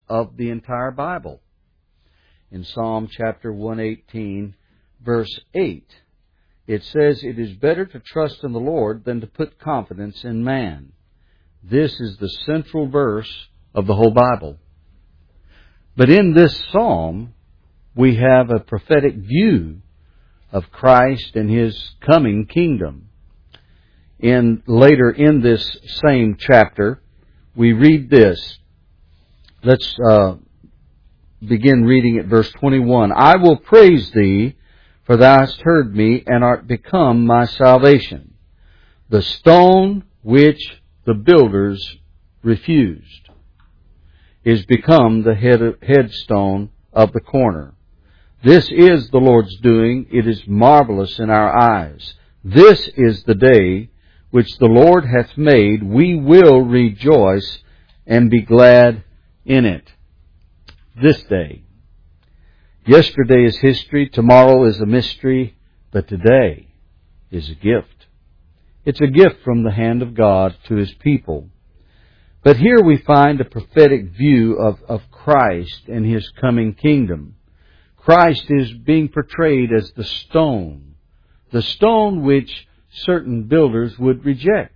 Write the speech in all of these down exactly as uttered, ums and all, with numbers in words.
of the entire Bible. In Psalm chapter one eighteen, verse eight, it says, "It is better to trust in the Lord than to put confidence in man." This is the central verse of the whole Bible. But in this psalm, we have a prophetic view of Christ and His coming kingdom. In later in this same chapter, we read this. Let's uh, begin reading at verse twenty-one. "I will praise Thee, for Thou hast heard me, and art become my salvation. The stone which the builders refused is become the head headstone of the corner. This is the Lord's doing. It is marvelous in our eyes. This is the day which the Lord hath made. We will rejoice and be glad in it." This day. Yesterday is history. Tomorrow is a mystery. But today is a gift. It's a gift from the hand of God to His people. But here we find a prophetic view of, of Christ and His coming kingdom. Christ is being portrayed as the stone, the stone which certain builders would reject.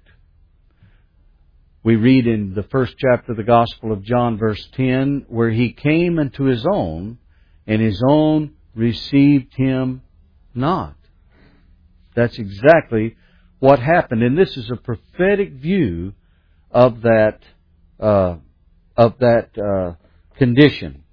We read in the first chapter of the Gospel of John, verse ten, where He came unto His own, and His own received Him not. That's exactly what happened. And this is a prophetic view of that uh, of that uh, condition.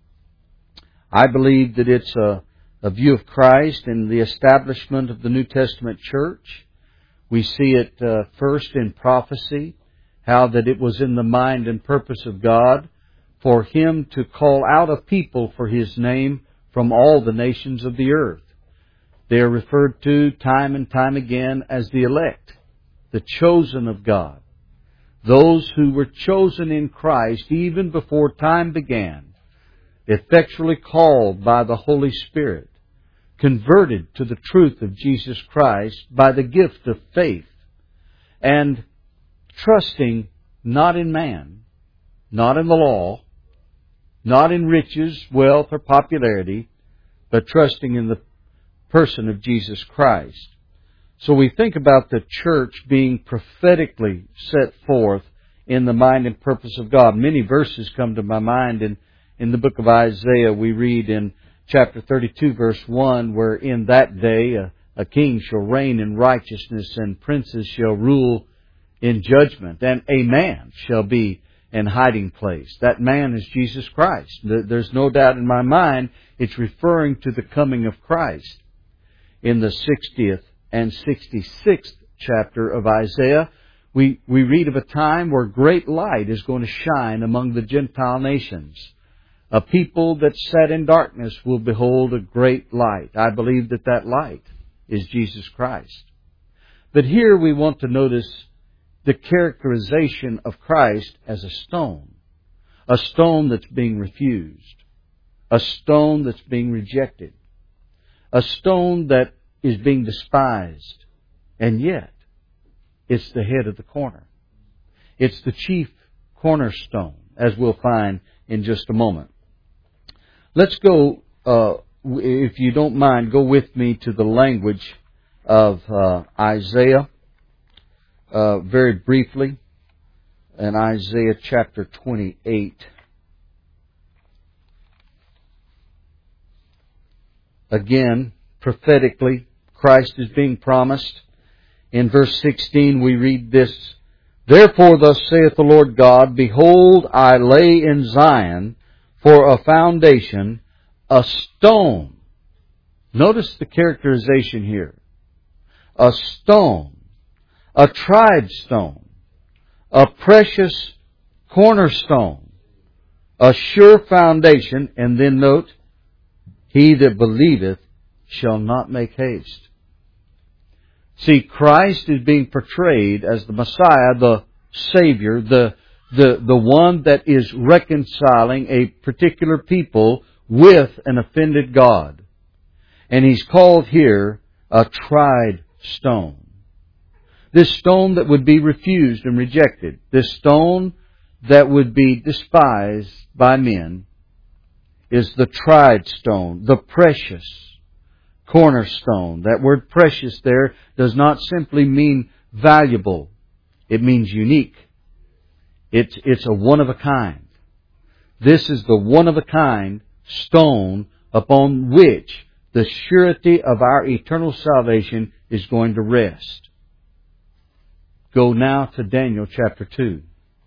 I believe that it's a, a view of Christ and the establishment of the New Testament church. We see it uh, first in prophecy, how that it was in the mind and purpose of God for Him to call out a people for His name from all the nations of the earth. They are referred to time and time again as the elect, the chosen of God. Those who were chosen in Christ even before time began, effectually called by the Holy Spirit, converted to the truth of Jesus Christ by the gift of faith, and trusting not in man, not in the law, not in riches, wealth, or popularity, but trusting in the person of Jesus Christ. So we think about the church being prophetically set forth in the mind and purpose of God. Many verses come to my mind. In, in the book of Isaiah, we read in chapter thirty-two, verse one, where in that day a, a king shall reign in righteousness, and princes shall rule in judgment, and a man shall be in hiding place. That man is Jesus Christ. There's no doubt in my mind it's referring to the coming of Christ. In the sixtieth and sixty-sixth chapter of Isaiah, we, we read of a time where great light is going to shine among the Gentile nations. A people that sat in darkness will behold a great light. I believe that that light is Jesus Christ. But here we want to notice the characterization of Christ as a stone. A stone that's being refused. A stone that's being rejected. A stone that is being despised. And yet, it's the head of the corner. It's the chief cornerstone, as we'll find in just a moment. Let's go, uh, if you don't mind, go with me to the language of uh, Isaiah uh, very briefly. In Isaiah chapter twenty-eight. Again, prophetically, Christ is being promised. In verse sixteen we read this, "Therefore thus saith the Lord God, Behold, I lay in Zion for a foundation a stone." Notice the characterization here. A stone, a tried stone, a precious cornerstone, a sure foundation, and then note, "He that believeth shall not make haste." See, Christ is being portrayed as the Messiah, the Savior, the, the, the one that is reconciling a particular people with an offended God. And He's called here a tried stone. This stone that would be refused and rejected. This stone that would be despised by men. is the tried stone, the precious cornerstone. That word precious there does not simply mean valuable. It means unique. It's, it's a one-of-a-kind. This is the one-of-a-kind stone upon which the surety of our eternal salvation is going to rest. Go now to Daniel chapter two.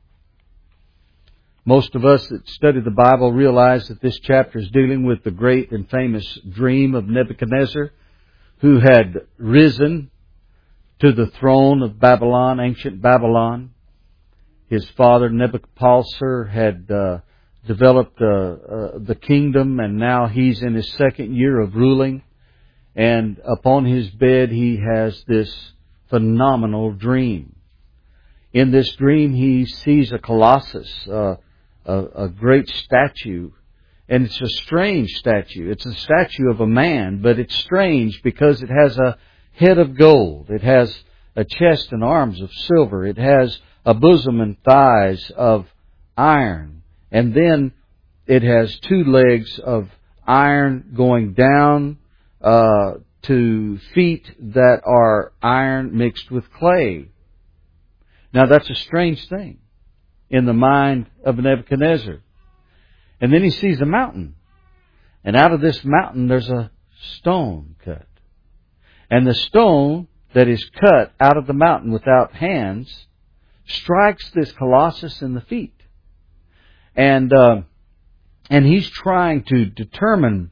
Most of us that study the Bible realize that this chapter is dealing with the great and famous dream of Nebuchadnezzar, who had risen to the throne of Babylon, ancient Babylon. His father Nebuchadnezzar had uh, developed uh, uh, the kingdom, and now he's in his second year of ruling. And upon his bed he has this phenomenal dream. In this dream he sees a colossus, uh, a, a great statue. And it's a strange statue. It's a statue of a man, but it's strange because it has a head of gold. It has a chest and arms of silver. It has a bosom and thighs of iron. And then it has two legs of iron going down uh, to feet that are iron mixed with clay. Now that's a strange thing in the mind of Nebuchadnezzar. And then he sees a mountain. And out of this mountain there's a stone cut. And the stone that is cut out of the mountain without hands strikes this colossus in the feet. And uh, and he's trying to determine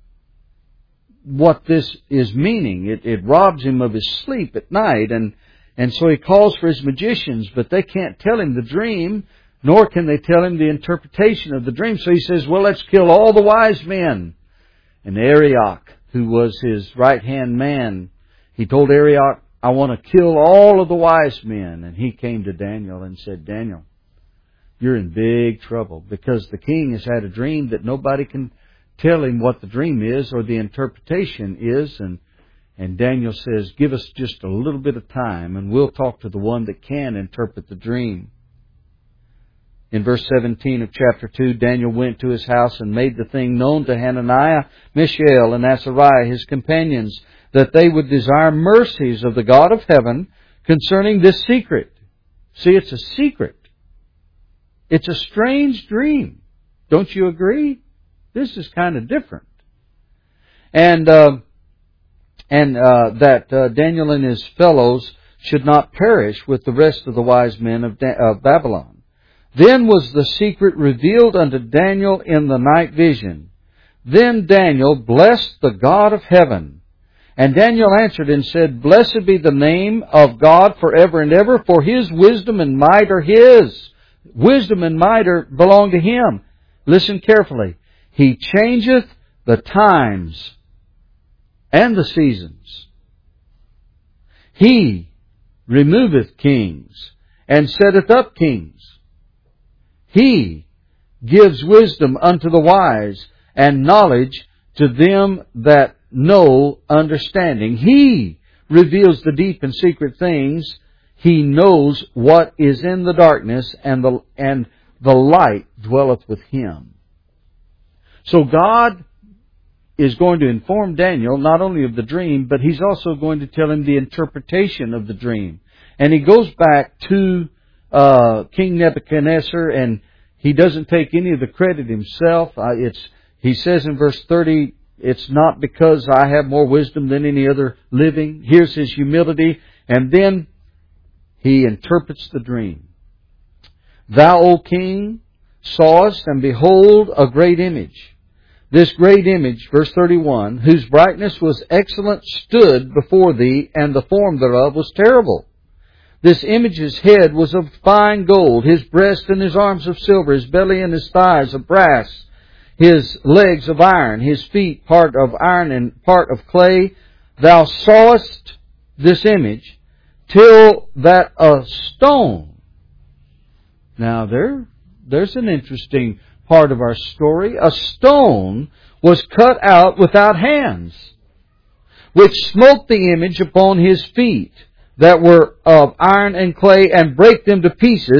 what this is meaning. It, it robs him of his sleep at night. And, and so he calls for his magicians, but they can't tell him the dream, nor can they tell him the interpretation of the dream. So he says, well, let's kill all the wise men. And Arioch, who was his right-hand man, he told Arioch, I want to kill all of the wise men. And he came to Daniel and said, Daniel, you're in big trouble because the king has had a dream that nobody can tell him what the dream is or the interpretation is. And, and Daniel says, give us just a little bit of time and we'll talk to the one that can interpret the dream. In verse seventeen of chapter two, Daniel went to his house and made the thing known to Hananiah, Mishael, and Azariah, his companions, that they would desire mercies of the God of heaven concerning this secret. See, it's a secret. It's a strange dream. Don't you agree? This is kind of different. And uh, and uh, that uh, Daniel and his fellows should not perish with the rest of the wise men of, da- of Babylon. Then was the secret revealed unto Daniel in the night vision. Then Daniel blessed the God of heaven. And Daniel answered and said, Blessed be the name of God forever and ever, for His wisdom and might are His. Wisdom and might are, belong to Him. Listen carefully. He changeth the times and the seasons. He removeth kings and setteth up kings. He gives wisdom unto the wise and knowledge to them that know understanding. He reveals the deep and secret things. He knows what is in the darkness, and the and the light dwelleth with Him. So God is going to inform Daniel not only of the dream, but He's also going to tell him the interpretation of the dream. And he goes back to uh, King Nebuchadnezzar, and he doesn't take any of the credit himself. Uh, it's he says in verse thirty, it's not because I have more wisdom than any other living. Here's his humility. And then he interprets the dream. Thou, O king, sawest, and behold, a great image. This great image, verse thirty-one, whose brightness was excellent, stood before thee, and the form thereof was terrible. This image's head was of fine gold, his breast and his arms of silver, his belly and his thighs of brass, his legs of iron, his feet part of iron and part of clay. Thou sawest this image till that a stone. Now there, there's an interesting part of our story. A stone was cut out without hands, which smote the image upon his feet, that were of iron and clay, and brake them to pieces.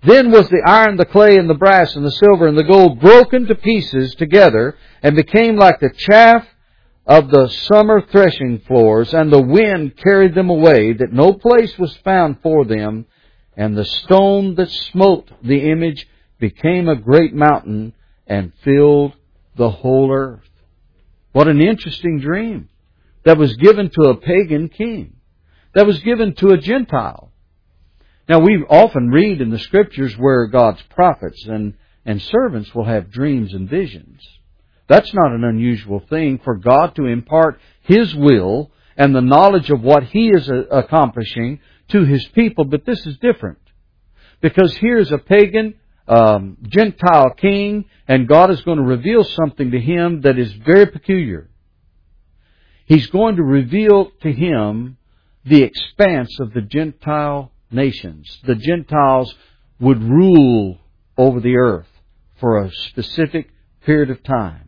Then was the iron, the clay, and the brass, and the silver, and the gold broken to pieces together, and became like the chaff of the summer threshing floors, and the wind carried them away, that no place was found for them. And the stone that smote the image became a great mountain, and filled the whole earth. What an interesting dream that was given to a pagan king, that was given to a Gentile. Now, we often read in the Scriptures where God's prophets and, and servants will have dreams and visions. That's not an unusual thing for God to impart His will and the knowledge of what He is accomplishing to His people. But this is different, because here's a pagan um, Gentile king, and God is going to reveal something to him that is very peculiar. He's going to reveal to him the expanse of the Gentile nations. The Gentiles would rule over the earth for a specific period of time.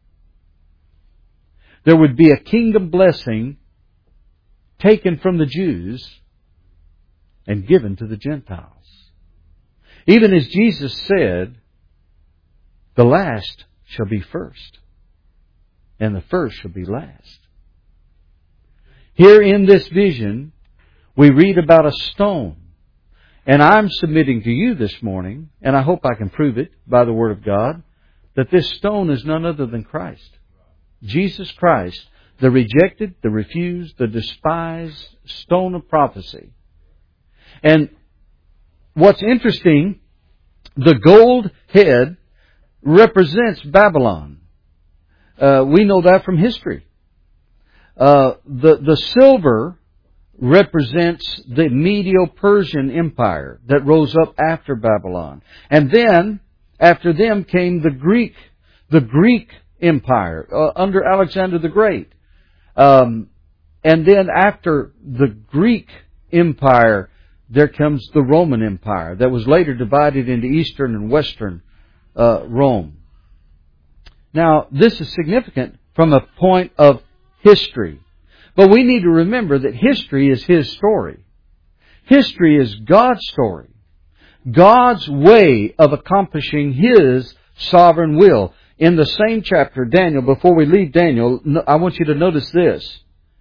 There would be a kingdom blessing taken from the Jews and given to the Gentiles. Even as Jesus said, the last shall be first, and the first shall be last. Here in this vision, we read about a stone. And I'm submitting to you this morning, and I hope I can prove it by the Word of God, that this stone is none other than Christ. Jesus Christ, the rejected, the refused, the despised stone of prophecy. And what's interesting, the gold head represents Babylon. Uh, we know that from history. Uh, the, the silver represents the Medo-Persian Empire that rose up after Babylon. And then, after them came the Greek, the Greek Empire uh, under Alexander the Great. Um, and then after the Greek Empire, there comes the Roman Empire that was later divided into Eastern and Western uh, Rome. Now, this is significant from a point of history. But we need to remember that history is His story. History is God's story. God's way of accomplishing His sovereign will. In the same chapter, Daniel, before we leave Daniel, I want you to notice this.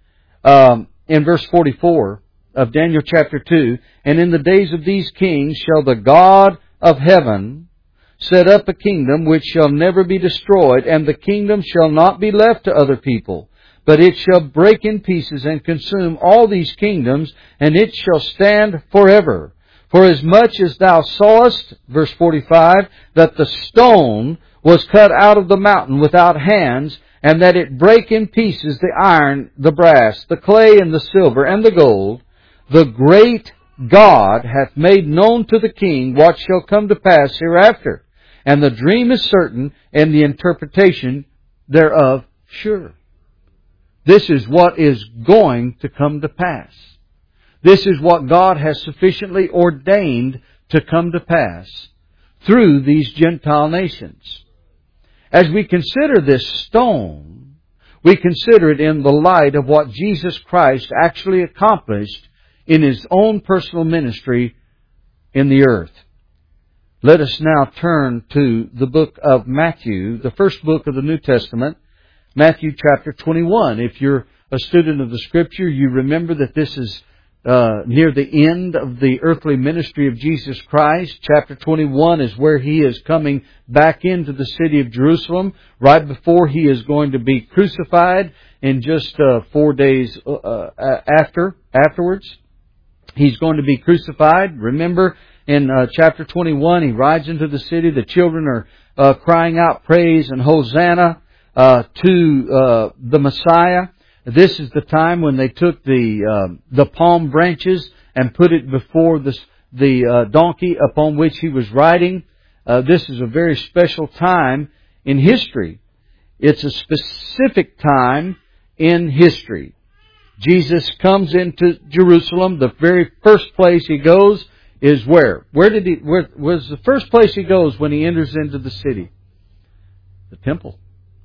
Um, in verse forty-four of Daniel chapter two, and in the days of these kings shall the God of heaven set up a kingdom which shall never be destroyed, and the kingdom shall not be left to other people, but it shall break in pieces and consume all these kingdoms, and it shall stand forever. For as much as thou sawest, verse forty-five, that the stone was cut out of the mountain without hands, and that it brake in pieces the iron, the brass, the clay, and the silver, and the gold, the great God hath made known to the king what shall come to pass hereafter. And the dream is certain, and the interpretation thereof sure. This is what is going to come to pass. This is what God has sufficiently ordained to come to pass through these Gentile nations. As we consider this stone, we consider it in the light of what Jesus Christ actually accomplished in His own personal ministry in the earth. Let us now turn to the book of Matthew, the first book of the New Testament, Matthew chapter twenty-one. If you're a student of the Scripture, you remember that this is uh, near the end of the earthly ministry of Jesus Christ. Chapter twenty-one is where He is coming back into the city of Jerusalem, right before He is going to be crucified in just uh, four days uh, after afterwards. He's going to be crucified. Remember, in uh, chapter twenty-one, He rides into the city. The children are uh, crying out praise and Hosanna uh, to uh, the Messiah. This is the time when they took the uh, the palm branches and put it before the the uh, donkey upon which He was riding. Uh, this is a very special time in history. It's a specific time in history. Jesus comes into Jerusalem. The very first place He goes is where? Where did He? Where was the first place He goes when He enters into the city? The temple.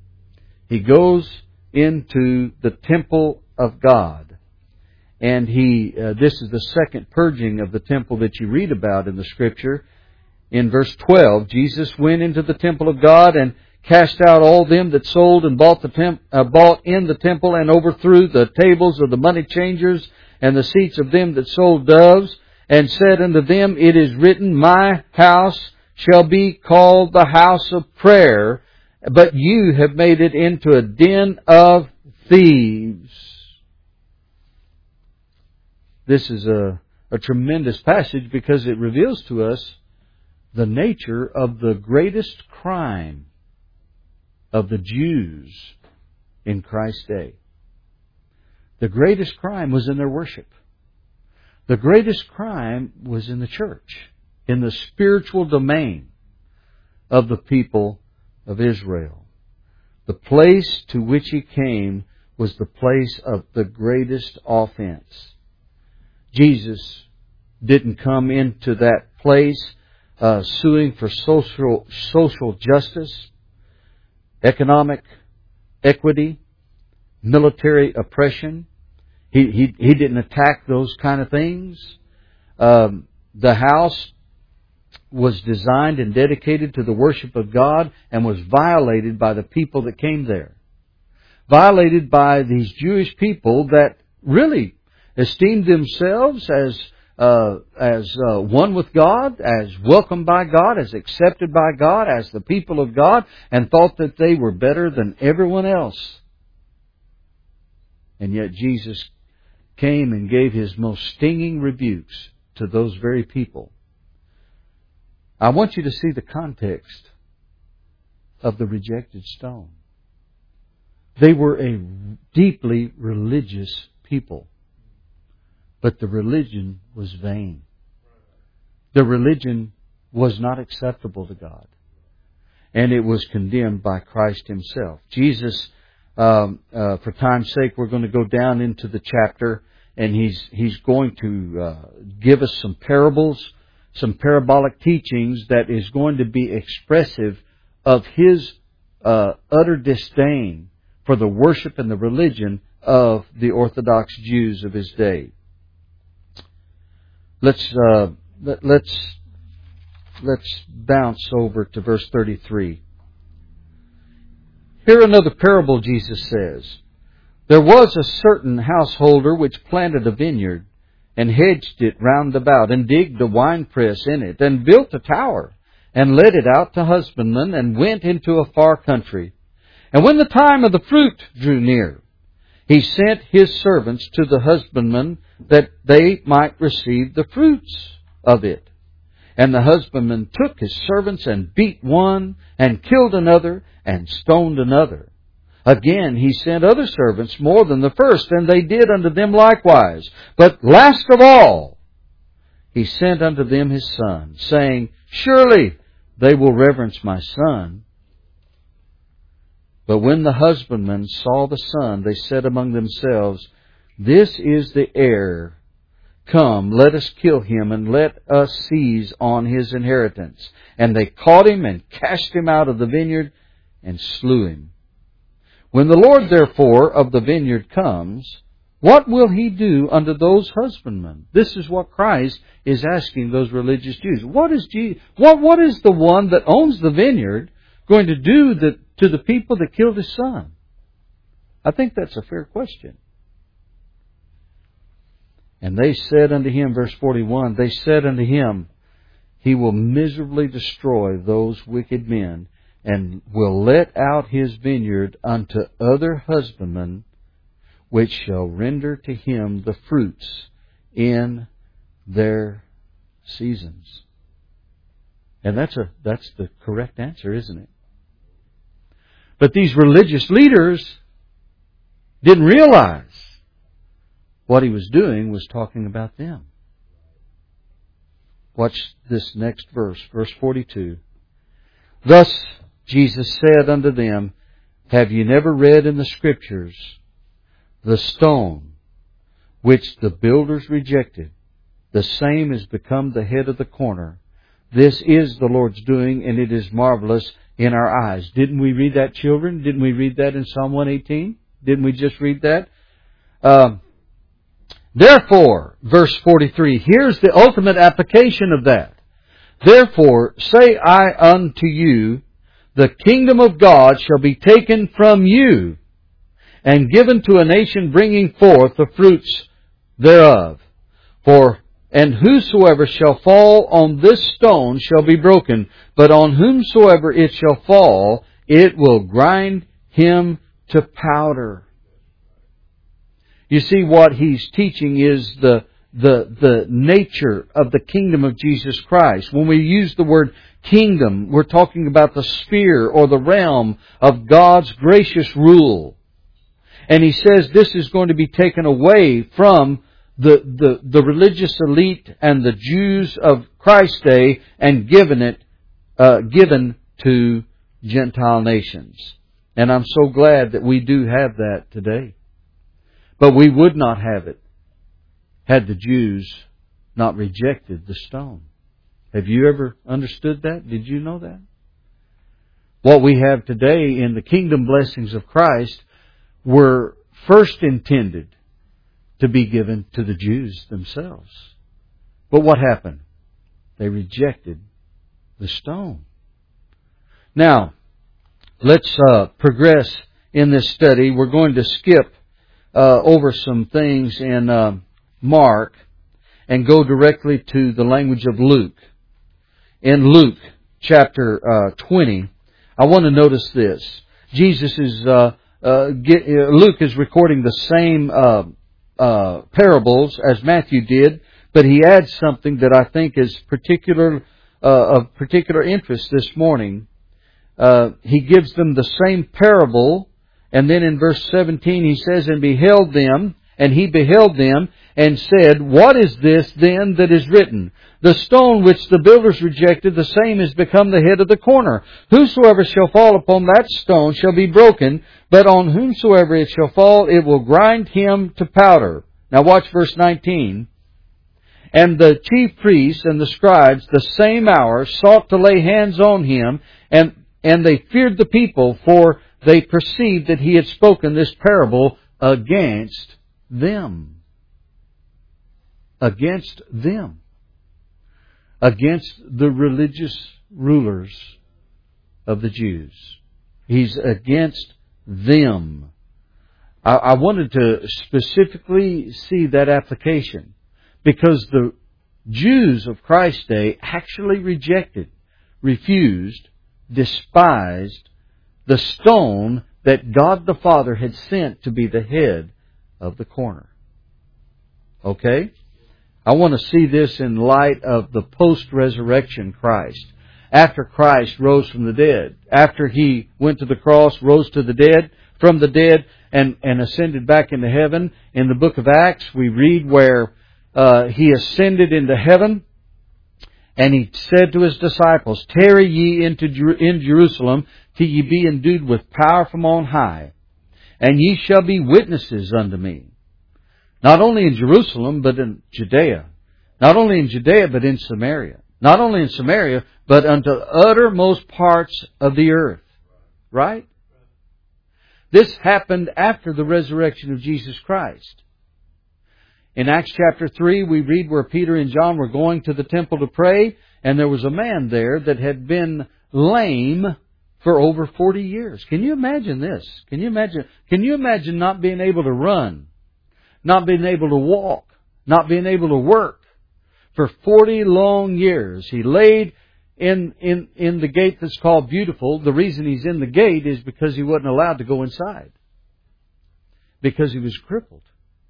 He goes into the temple of God, and he. Uh, this is the second purging of the temple that you read about in the Scripture. in verse twelve, Jesus went into the temple of God and cast out all them that sold and bought the temp- uh, bought in the temple, and overthrew the tables of the money changers and the seats of them that sold doves, and said unto them, It is written, My house shall be called the house of prayer, but you have made it into a den of thieves. This is a, a tremendous passage because it reveals to us the nature of the greatest crime of the Jews in Christ's day. The greatest crime was in their worship. The greatest crime was in the church, in the spiritual domain of the people of Israel. The place to which He came was the place of the greatest offense. Jesus didn't come into that place uh, suing for social social justice, economic equity, military oppression. He, he, he didn't attack those kind of things. Um, the house was designed and dedicated to the worship of God and was violated by the people that came there. Violated by these Jewish people that really esteemed themselves as uh, as uh, one with God, as welcomed by God, as accepted by God, as the people of God, and thought that they were better than everyone else. And yet Jesus came and gave His most stinging rebukes to those very people. I want you to see the context of the rejected stone. They were a deeply religious people. But the religion was vain. The religion was not acceptable to God. And it was condemned by Christ Himself. Jesus, um, uh, for time's sake, we're going to go down into the chapter, and He's He's going to uh, give us some parables, some parabolic teachings that is going to be expressive of His uh, utter disdain for the worship and the religion of the Orthodox Jews of His day. Let's uh, let, let's let's bounce over to verse thirty-three. Here another parable Jesus says. There was a certain householder which planted a vineyard, and hedged it round about, and digged a winepress in it, and built a tower, and let it out to husbandmen, and went into a far country. And when the time of the fruit drew near, he sent his servants to the husbandmen, that they might receive the fruits of it. And the husbandman took his servants, and beat one, and killed another, and stoned another. Again he sent other servants more than the first, and they did unto them likewise. But last of all, he sent unto them his son, saying, Surely they will reverence my son. But when the husbandmen saw the son, they said among themselves, This is the heir. Come, let us kill him, and let us seize on his inheritance. And they caught him, and cast him out of the vineyard, and slew him. When the Lord therefore of the vineyard comes, what will He do unto those husbandmen? This is what Christ is asking those religious Jews. What is Jesus, what, what is the one that owns the vineyard going to do the, to the people that killed His son? I think that's a fair question. And they said unto him, verse forty-one, they said unto him, He will miserably destroy those wicked men, and will let out his vineyard unto other husbandmen, which shall render to him the fruits in their seasons. And that's a that's the correct answer, isn't it? But these religious leaders didn't realize what He was doing was talking about them. Watch this next verse, verse forty-two. Thus Jesus said unto them, Have ye never read in the Scriptures, the stone which the builders rejected, the same is become the head of the corner. This is the Lord's doing, and it is marvelous in our eyes. Didn't we read that, children? Didn't we read that in Psalm one eighteen? Didn't we just read that? Um, Therefore, verse forty-three, here's the ultimate application of that. Therefore say I unto you, the kingdom of God shall be taken from you, and given to a nation bringing forth the fruits thereof. For, and whosoever shall fall on this stone shall be broken, but on whomsoever it shall fall, it will grind him to powder. You see, what he's teaching is the the the nature of the kingdom of Jesus Christ. When we use the word kingdom, we're talking about the sphere or the realm of God's gracious rule. And he says this is going to be taken away from the, the, the religious elite and the Jews of Christ's day and given it, uh, given to Gentile nations. And I'm so glad that we do have that today. But we would not have it had the Jews not rejected the stone. Have you ever understood that? Did you know that? What we have today in the kingdom blessings of Christ were first intended to be given to the Jews themselves. But what happened? They rejected the stone. Now, let's uh, progress in this study. We're going to skip uh, over some things in uh, Mark and go directly to the language of Luke. In Luke chapter uh, twenty, I want to notice this. Jesus is, uh, uh, get, uh, Luke is recording the same uh, uh, parables as Matthew did, but he adds something that I think is particular uh, of particular interest this morning. Uh, he gives them the same parable, and then in verse seventeen he says, And beheld them, and he beheld them, and said, What is this then that is written? The stone which the builders rejected, the same is become the head of the corner. Whosoever shall fall upon that stone shall be broken, but on whomsoever it shall fall, it will grind him to powder. Now watch verse nineteen. And the chief priests and the scribes the same hour sought to lay hands on him, and, and they feared the people, for they perceived that he had spoken this parable against them. Against them. Against the religious rulers of the Jews. He's against them. I, I wanted to specifically see that application because the Jews of Christ's day actually rejected, refused, despised the stone that God the Father had sent to be the head of the corner. Okay? I want to see this in light of the post-resurrection Christ. After Christ rose from the dead, after He went to the cross, rose to the dead, from the dead, and, and ascended back into heaven, in the book of Acts we read where uh, He ascended into heaven, and He said to His disciples, Tarry ye into Jer- in Jerusalem, till ye be endued with power from on high, and ye shall be witnesses unto me. Not only in Jerusalem, but in Judea. Not only in Judea, but in Samaria. Not only in Samaria, but unto the uttermost parts of the earth. Right? This happened after the resurrection of Jesus Christ. In Acts chapter three, we read where Peter and John were going to the temple to pray, and there was a man there that had been lame for over forty years. Can you imagine this? Can you imagine, can you imagine not being able to run? Not being able to walk, not being able to work. For forty long years, he laid in, in, in the gate that's called Beautiful. The reason he's in the gate is because he wasn't allowed to go inside. Because he was crippled.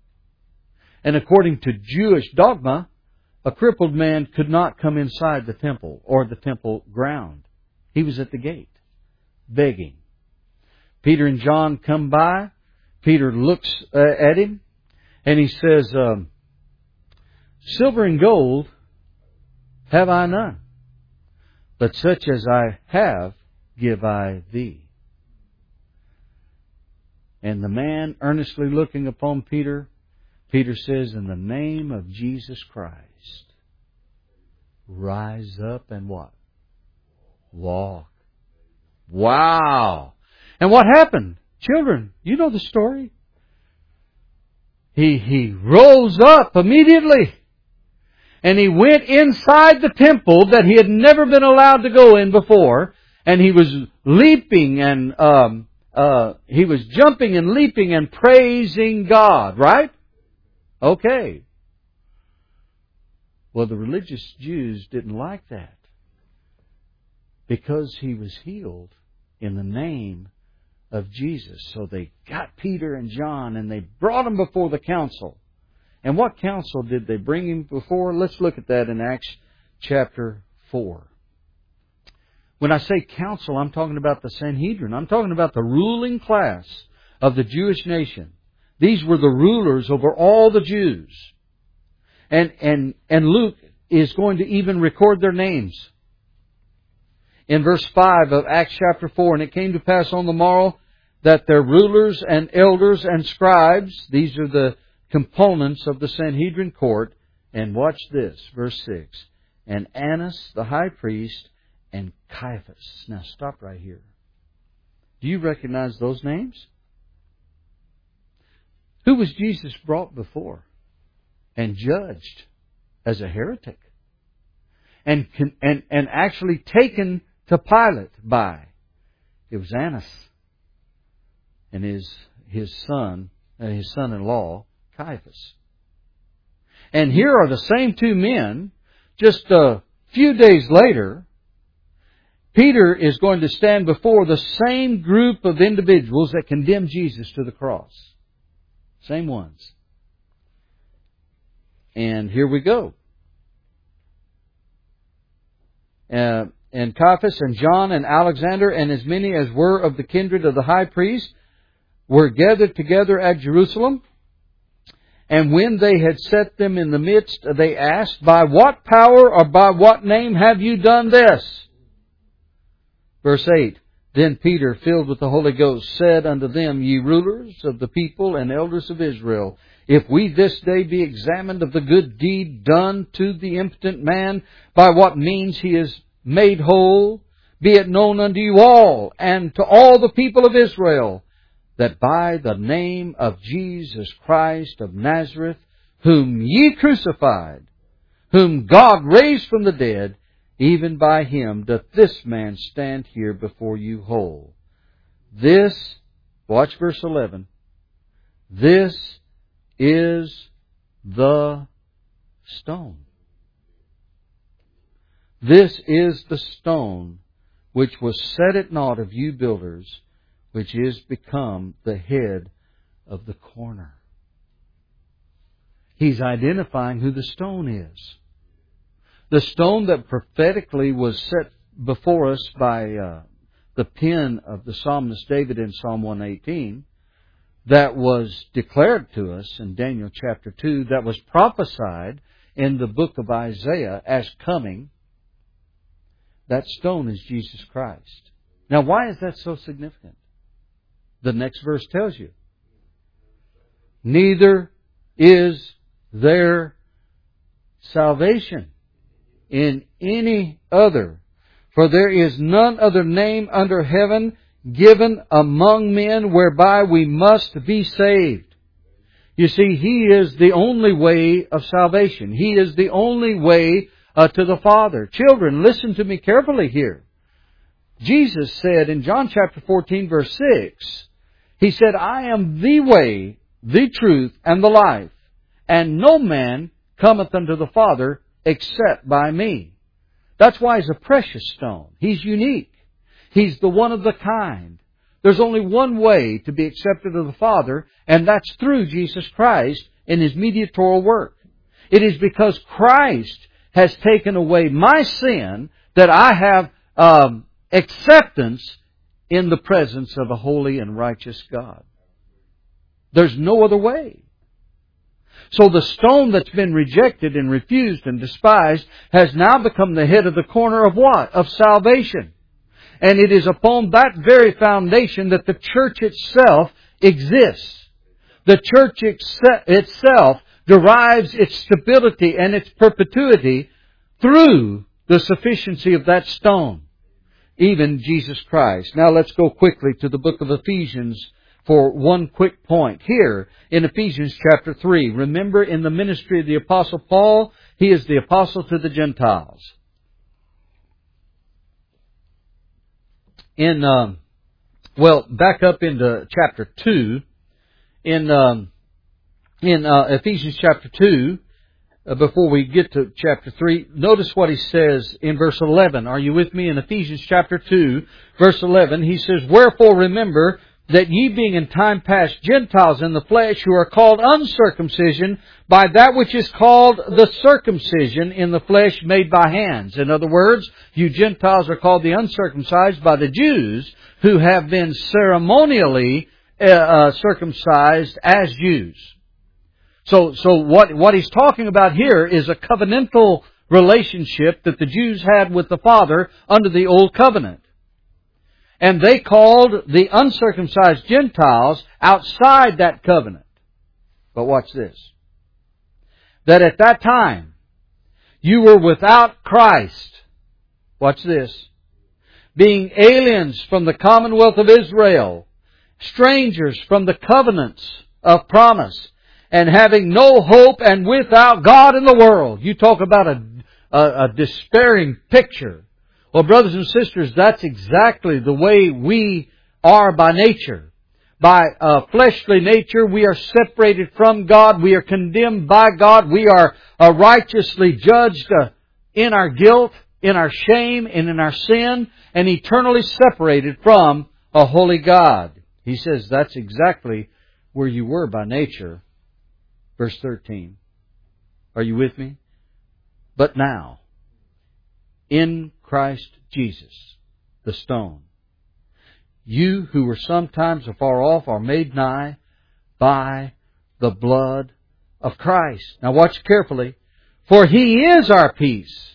And according to Jewish dogma, a crippled man could not come inside the temple or the temple ground. He was at the gate, begging. Peter and John come by. Peter looks uh, at him. And he says, um, Silver and gold have I none, but such as I have give I thee. And the man, earnestly looking upon Peter, Peter says, In the name of Jesus Christ, rise up and what? Walk. Wow! And what happened? Children, you know the story. He, he rose up immediately. And he went inside the temple that he had never been allowed to go in before. And he was leaping and um, uh, he was jumping and leaping and praising God, right? Okay. Well, the religious Jews didn't like that because he was healed in the name of Jesus. So they got Peter and John and they brought them before the council. And what council did they bring him before? Let's look at that in Acts chapter four. When I say council, I'm talking about the Sanhedrin. I'm talking about the ruling class of the Jewish nation. These were the rulers over all the Jews. And, and, and Luke is going to even record their names. In verse five of Acts chapter four, and it came to pass on the morrow that their rulers and elders and scribes, these are the components of the Sanhedrin court, and watch this, verse six, and Annas the high priest and Caiaphas. Now stop right here. Do you recognize those names? Who was Jesus brought before and judged as a heretic? And, and, and actually taken to Pilate by? It was Annas and his, his son, uh, his son-in-law, Caiaphas. And here are the same two men, just a few days later. Peter is going to stand before the same group of individuals that condemned Jesus to the cross. Same ones. And here we go. Uh, and Caiaphas and John and Alexander and as many as were of the kindred of the high priest were gathered together at Jerusalem. And when they had set them in the midst, they asked, by what power or by what name have you done this? Verse eight, then Peter, filled with the Holy Ghost, said unto them, ye rulers of the people and elders of Israel, if we this day be examined of the good deed done to the impotent man, by what means he is made whole, be it known unto you all and to all the people of Israel, that by the name of Jesus Christ of Nazareth, whom ye crucified, whom God raised from the dead, even by Him doth this man stand here before you whole. This, watch verse eleven, this is the stone. This is the stone which was set at naught of you builders, which is become the head of the corner. He's identifying who the stone is. The stone that prophetically was set before us by uh, the pen of the psalmist David in Psalm one eighteen, that was declared to us in Daniel chapter two, that was prophesied in the book of Isaiah as coming, that stone is Jesus Christ. Now, why is that so significant? The next verse tells you. Neither is there salvation in any other, for there is none other name under heaven given among men whereby we must be saved. You see, He is the only way of salvation. He is the only way uh, to the Father. Children, listen to me carefully here. Jesus said in John chapter fourteen verse six, He said, I am the way, the truth, and the life, and no man cometh unto the Father except by me. That's why He's a precious stone. He's unique. He's the one of the kind. There's only one way to be accepted of the Father, and that's through Jesus Christ in His mediatorial work. It is because Christ has taken away my sin that I have um, acceptance in the presence of a holy and righteous God. There's no other way. So the stone that's been rejected and refused and despised has now become the head of the corner of what? Of salvation. And it is upon that very foundation that the church itself exists. The church itself derives its stability and its perpetuity through the sufficiency of that stone, even Jesus Christ. Now let's go quickly to the book of Ephesians for one quick point. Here in Ephesians chapter three, remember in the ministry of the Apostle Paul, He is the apostle to the Gentiles. In, um, well, back up into chapter two. In, um, in uh, Ephesians chapter two, uh, before we get to chapter three, notice what he says in verse eleven. Are you with me? In Ephesians chapter two, verse eleven, he says, "Wherefore remember that ye being in time past Gentiles in the flesh, who are called uncircumcision by that which is called the circumcision in the flesh made by hands." In other words, you Gentiles are called the uncircumcised by the Jews, who have been ceremonially uh, uh, circumcised as Jews. So, so what, what he's talking about here is a covenantal relationship that the Jews had with the Father under the Old Covenant. And they called the uncircumcised Gentiles outside that covenant. But watch this. That at that time, you were without Christ. Watch this. Being aliens from the commonwealth of Israel, strangers from the covenants of promise, and having no hope and without God in the world. You talk about a, a, a despairing picture. Well, brothers and sisters, that's exactly the way we are by nature. By uh, fleshly nature, we are separated from God. We are condemned by God. We are uh, righteously judged uh, in our guilt, in our shame, and in our sin, and eternally separated from a holy God. He says that's exactly where you were by nature. Verse thirteen. Are you with me? But now, in Christ Jesus, the stone, you who were sometimes afar off are made nigh by the blood of Christ. Now watch carefully. For He is our peace.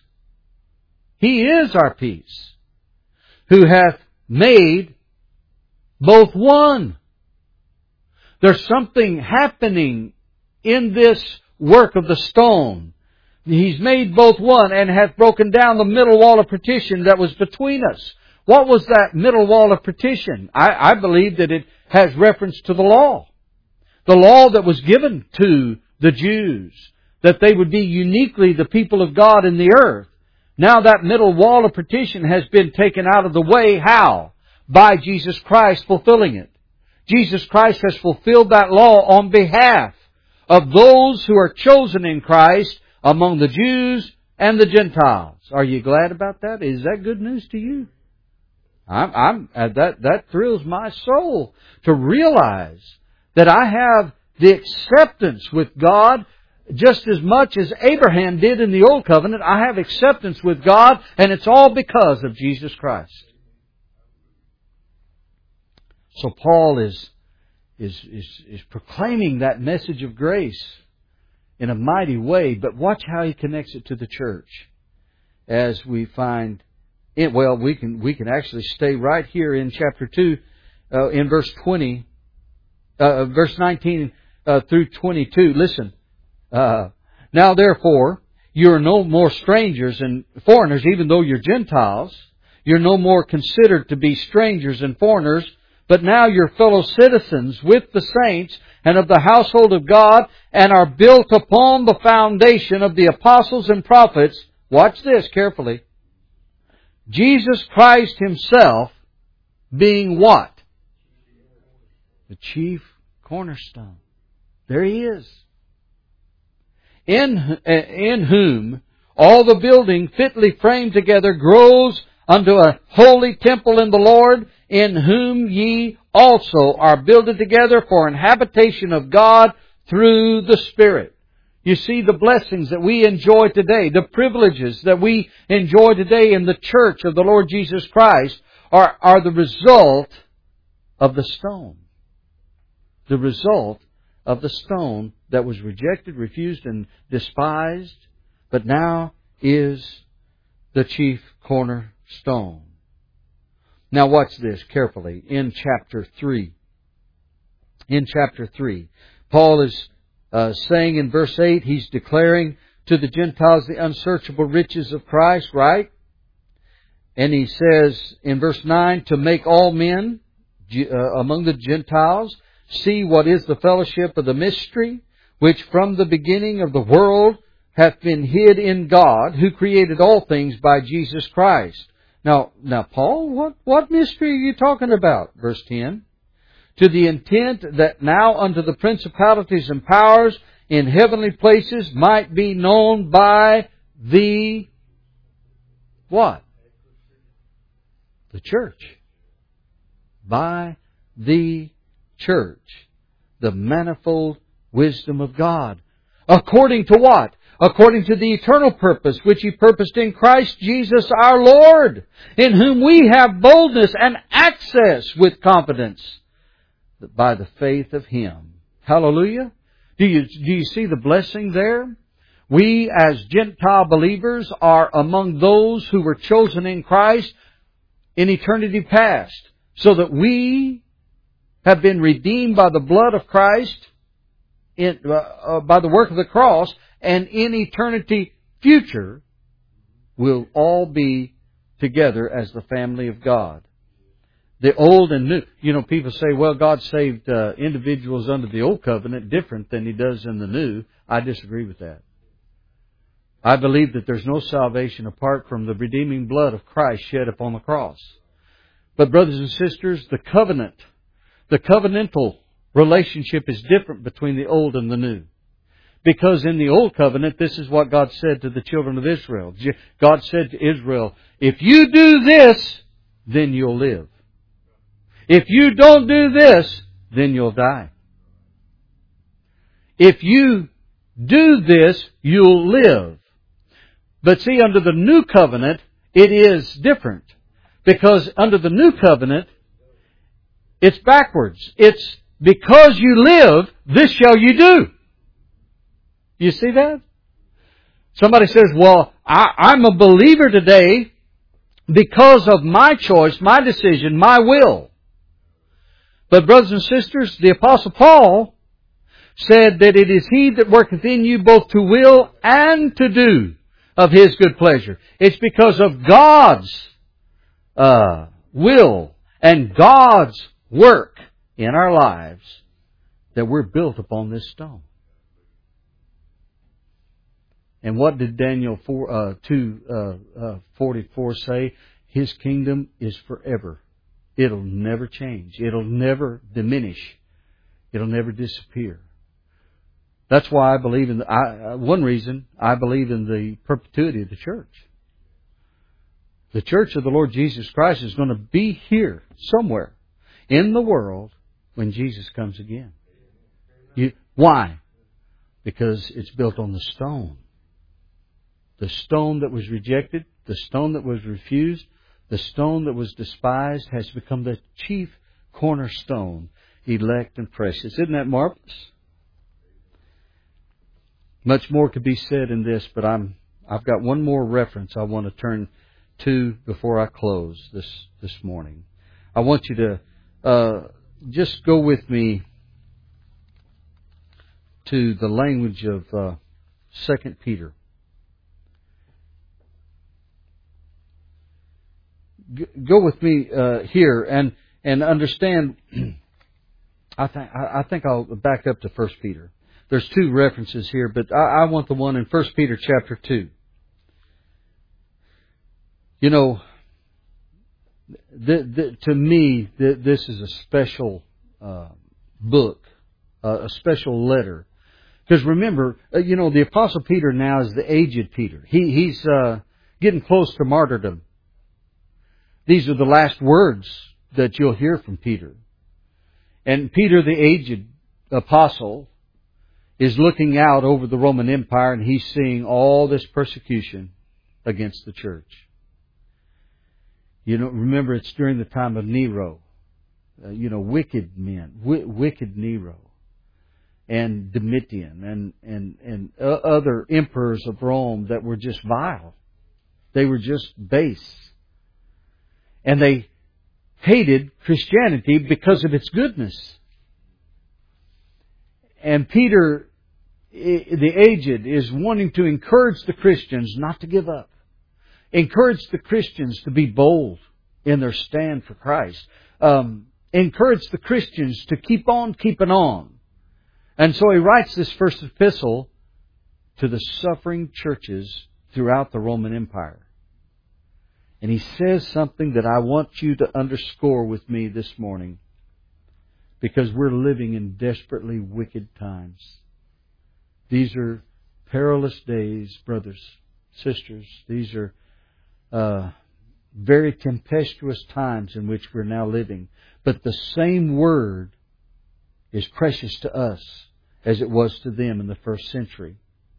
He is our peace, who hath made both one. There's something happening in this work of the stone. He's made both one and hath broken down the middle wall of partition that was between us. What was that middle wall of partition? I, I believe that it has reference to the law. The law that was given to the Jews, that they would be uniquely the people of God in the earth. Now that middle wall of partition has been taken out of the way. How? By Jesus Christ fulfilling it. Jesus Christ has fulfilled that law on behalf of those who are chosen in Christ among the Jews and the Gentiles. Are you glad about that? Is that good news to you? I'm, I'm, uh, that, that thrills my soul to realize that I have the acceptance with God just as much as Abraham did in the Old Covenant. I have acceptance with God, and it's all because of Jesus Christ. So Paul is, is, is, is proclaiming that message of grace in a mighty way, but watch how he connects it to the church. As we find it, well, we can we can actually stay right here in chapter two, uh, in verse twenty, uh, verse nineteen uh, through twenty-two. Listen, uh, now therefore you are no more strangers and foreigners, even though you're Gentiles. You're no more considered to be strangers and foreigners, but now you're fellow citizens with the saints and of the household of God, and are built upon the foundation of the apostles and prophets. Watch this carefully. Jesus Christ Himself being what? The chief cornerstone. There He is. In, in whom all the building fitly framed together grows unto a holy temple in the Lord, in whom ye also are builded together for an habitation of God through the Spirit. You see, the blessings that we enjoy today, the privileges that we enjoy today in the church of the Lord Jesus Christ are, are the result of the stone. The result of the stone that was rejected, refused, and despised, but now is the chief cornerstone. Now watch this carefully in chapter three. In chapter three, Paul is uh, saying in verse eight, he's declaring to the Gentiles the unsearchable riches of Christ, right? And he says in verse nine, to make all men uh, among the Gentiles see what is the fellowship of the mystery, which from the beginning of the world hath been hid in God, who created all things by Jesus Christ. Now, now, Paul, what, what mystery are you talking about? Verse ten. To the intent that now unto the principalities and powers in heavenly places might be known by the what? The church. By the church. The manifold wisdom of God. According to what? According to the eternal purpose which He purposed in Christ Jesus our Lord, in whom we have boldness and access with confidence by the faith of Him. Hallelujah. Do you, do you see the blessing there? We as Gentile believers are among those who were chosen in Christ in eternity past, so that we have been redeemed by the blood of Christ, in, uh, uh, by the work of the cross, and in eternity future we'll all be together as the family of God. The old and new. You know, people say, well, God saved uh, individuals under the old covenant different than He does in the new. I disagree with that. I believe that there's no salvation apart from the redeeming blood of Christ shed upon the cross. But brothers and sisters, the covenant, the covenantal relationship is different between the old and the new. Because in the old covenant, this is what God said to the children of Israel. God said to Israel, if you do this, then you'll live. If you don't do this, then you'll die. If you do this, you'll live. But see, under the new covenant, it is different. Because under the new covenant, it's backwards. It's because you live, this shall you do. You see that? Somebody says, well, I, I'm a believer today because of my choice, my decision, my will. But brothers and sisters, the Apostle Paul said that it is He that worketh in you both to will and to do of His good pleasure. It's because of God's uh, will and God's work in our lives that we're built upon this stone. And what did Daniel four, uh, two forty-four say? His kingdom is forever. It'll never change. It'll never diminish. It'll never disappear. That's why I believe in the, I, one reason I believe in the perpetuity of the church. The church of the Lord Jesus Christ is going to be here somewhere in the world when Jesus comes again. You, why? Because it's built on the stone. The stone that was rejected, the stone that was refused, the stone that was despised has become the chief cornerstone, elect and precious. Isn't that marvelous? Much more could be said in this, but I'm, I've got one more reference I want to turn to before I close this, this morning. I want you to uh, just go with me to the language of uh, Second Peter. Go with me uh, here and and understand. I think I think I'll back up to First Peter. There's two references here, but I, I want the one in First Peter chapter two. You know, the, the, to me, the, this is a special uh, book, uh, a special letter. Because remember, uh, you know, the Apostle Peter now is the aged Peter. He he's uh, getting close to martyrdom. These are the last words that you'll hear from Peter. And Peter, the aged apostle, is looking out over the Roman Empire and he's seeing all this persecution against the church. You know, remember it's during the time of Nero. Uh, you know, wicked men, w- wicked Nero, and Domitian, and and and uh, other emperors of Rome that were just vile. They were just base. And they hated Christianity because of its goodness. And Peter, the aged, is wanting to encourage the Christians not to give up. Encourage the Christians to be bold in their stand for Christ. Um, encourage the Christians to keep on keeping on. And so he writes this first epistle to the suffering churches throughout the Roman Empire. And he says something that I want you to underscore with me this morning, because we're living in desperately wicked times. These are perilous days, brothers, sisters. These are uh, very tempestuous times in which we're now living. But the same word is precious to us as it was to them in the first century.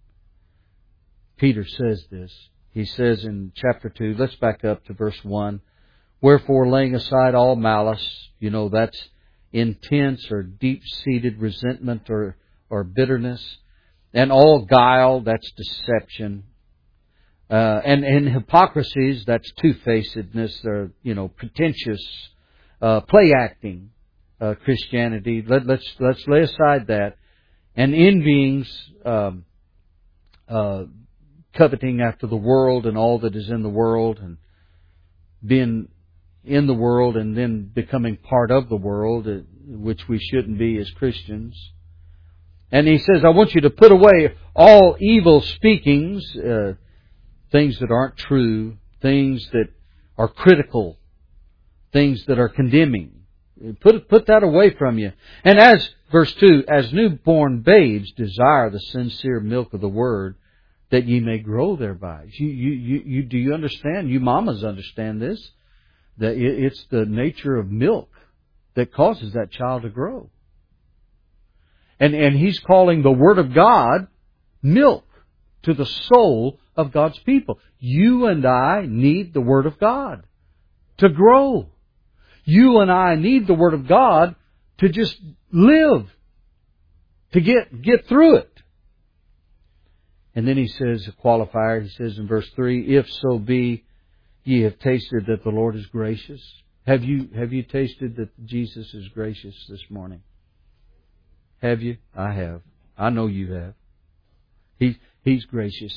Peter says this. He says in chapter two, let's back up to verse one. Wherefore, laying aside all malice, you know, that's intense or deep-seated resentment or, or bitterness, and all guile, that's deception, uh, and, and hypocrisies, that's two-facedness, or, you know, pretentious, uh, play-acting uh, Christianity. Let, let's, let's lay aside that. And envyings, um, uh, coveting after the world and all that is in the world, and being in the world and then becoming part of the world, which we shouldn't be as Christians. And he says, I want you to put away all evil speakings, uh, things that aren't true, things that are critical, things that are condemning. Put, put that away from you. And as, verse two, as newborn babes desire the sincere milk of the Word, that ye may grow thereby. You, you, you, you, do you understand? You mamas understand this. That it's the nature of milk that causes that child to grow. And, and he's calling the Word of God milk to the soul of God's people. You and I need the Word of God to grow. You and I need the Word of God to just live, to get, get through it. And then he says, a qualifier, he says in verse three, if so be ye have tasted that the Lord is gracious. Have you, have you tasted that Jesus is gracious this morning? Have you? I have. I know you have. He, He's gracious.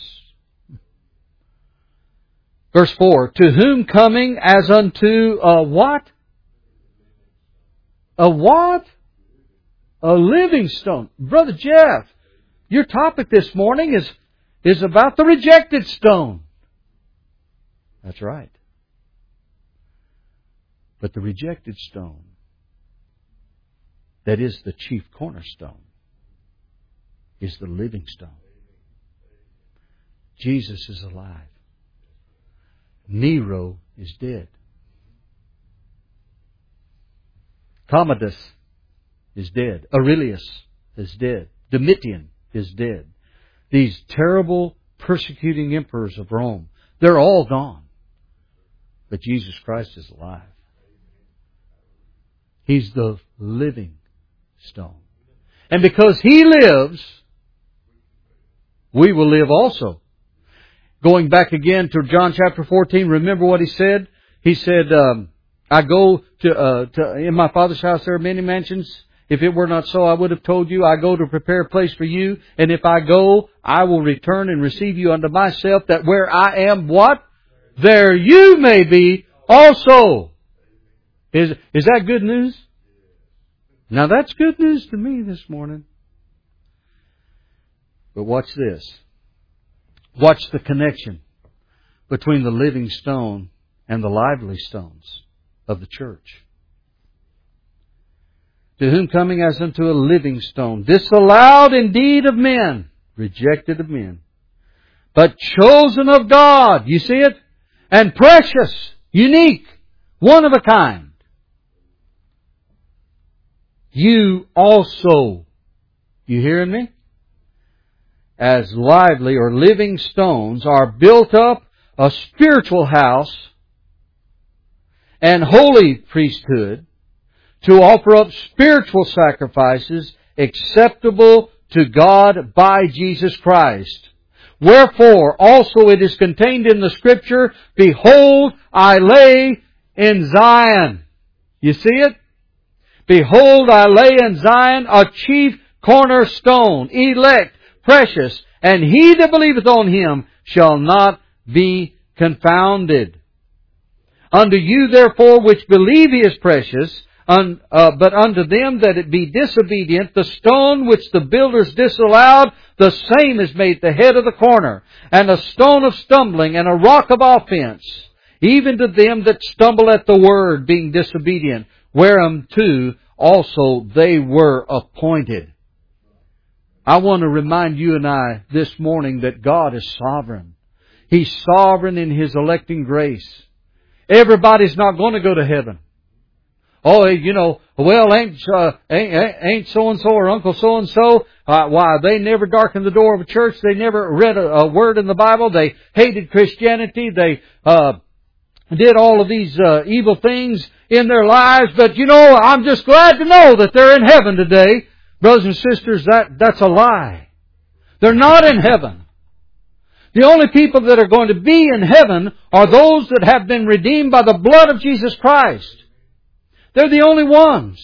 Verse four, to whom coming as unto a what? A what? A living stone. Brother Jeff, your topic this morning is, is about the rejected stone. That's right. But the rejected stone, that is the chief cornerstone, is the living stone. Jesus is alive. Nero is dead. Commodus is dead. Aurelius is dead. Domitian is dead. These terrible persecuting emperors of Rome, they're all gone. But Jesus Christ is alive. He's the living stone. And because He lives, we will live also. Going back again to John chapter fourteen, remember what He said? He said, um, I go to, uh, to, in my Father's house there are many mansions. If it were not so, I would have told you, I go to prepare a place for you. And if I go, I will return and receive you unto myself, that where I am, what? There you may be also. Is, is that good news? Now that's good news to me this morning. But watch this. Watch the connection between the living stone and the lively stones of the church. To whom coming as unto a living stone, disallowed indeed of men, rejected of men, but chosen of God. You see it? And precious, unique, one of a kind. You also, you hearing me? As lively or living stones are built up a spiritual house and holy priesthood to offer up spiritual sacrifices acceptable to God by Jesus Christ. Wherefore also it is contained in the Scripture, behold, I lay in Zion. You see it? Behold, I lay in Zion a chief cornerstone, elect, precious, and he that believeth on Him shall not be confounded. Unto you therefore which believe He is precious, Un, uh, but unto them that it be disobedient, the stone which the builders disallowed, the same is made the head of the corner, and a stone of stumbling, and a rock of offense, even to them that stumble at the word, being disobedient, whereunto also they were appointed. I want to remind you and I this morning that God is sovereign. He's sovereign in His electing grace. Everybody's not going to go to heaven. Oh, you know, well, ain't uh, ain't, ain't so-and-so or Uncle so-and-so, uh, why, they never darkened the door of a church. They never read a, a word in the Bible. They hated Christianity. They uh did all of these uh, evil things in their lives. But, you know, I'm just glad to know that they're in heaven today. Brothers and sisters, that that's a lie. They're not in heaven. The only people that are going to be in heaven are those that have been redeemed by the blood of Jesus Christ. They're the only ones.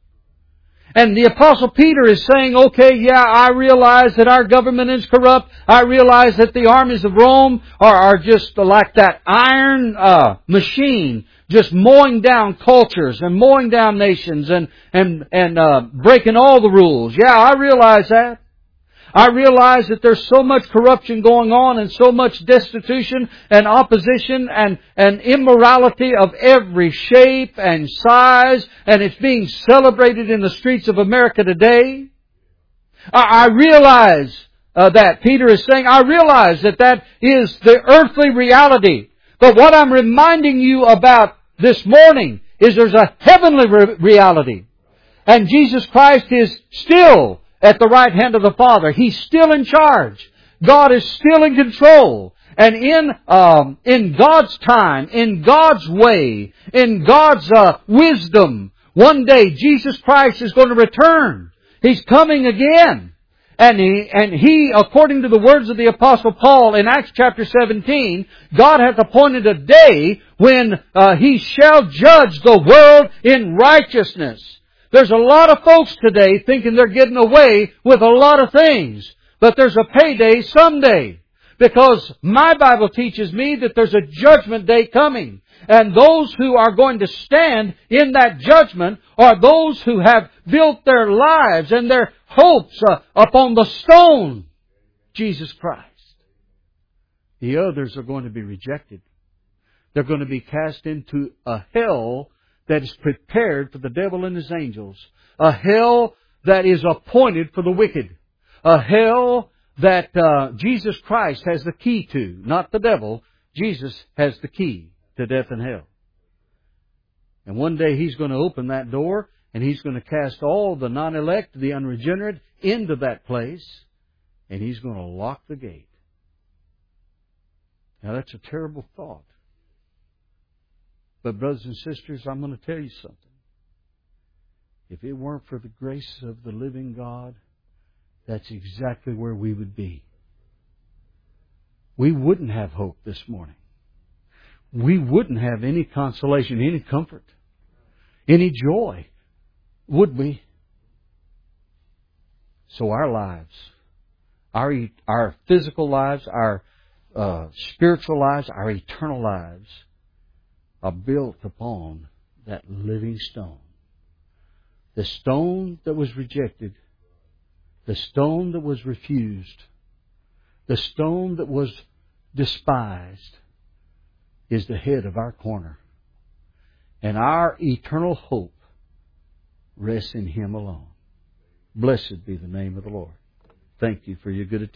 And the Apostle Peter is saying, okay, yeah, I realize that our government is corrupt. I realize that the armies of Rome are, are just like that iron uh, machine, just mowing down cultures and mowing down nations and, and, and uh, breaking all the rules. Yeah, I realize that. I realize that there's so much corruption going on and so much destitution and opposition and, and immorality of every shape and size, and it's being celebrated in the streets of America today. I, I realize uh, that. Peter is saying, I realize that that is the earthly reality. But what I'm reminding you about this morning is there's a heavenly re- reality. And Jesus Christ is still at the right hand of the Father. He's still in charge. God is still in control. And in um, in God's time, in God's way, in God's uh, wisdom, one day Jesus Christ is going to return. He's coming again. And he, and he, according to the words of the Apostle Paul in Acts chapter seventeen, God hath appointed a day when uh, He shall judge the world in righteousness. There's a lot of folks today thinking they're getting away with a lot of things. But there's a payday someday. Because my Bible teaches me that there's a judgment day coming. And those who are going to stand in that judgment are those who have built their lives and their hopes uh, upon the stone, Jesus Christ. The others are going to be rejected. They're going to be cast into a hell that is prepared for the devil and his angels. A hell that is appointed for the wicked. A hell that uh, Jesus Christ has the key to. Not the devil. Jesus has the key to death and hell. And one day He's going to open that door and He's going to cast all the non-elect, the unregenerate, into that place. And He's going to lock the gate. Now that's a terrible thought. But brothers and sisters, I'm going to tell you something. If it weren't for the grace of the living God, that's exactly where we would be. We wouldn't have hope this morning. We wouldn't have any consolation, any comfort, any joy, would we? So our lives, our our physical lives, our uh, spiritual lives, our eternal lives are built upon that living stone. The stone that was rejected, the stone that was refused, the stone that was despised is the head of our corner. And our eternal hope rests in Him alone. Blessed be the name of the Lord. Thank you for your good attention.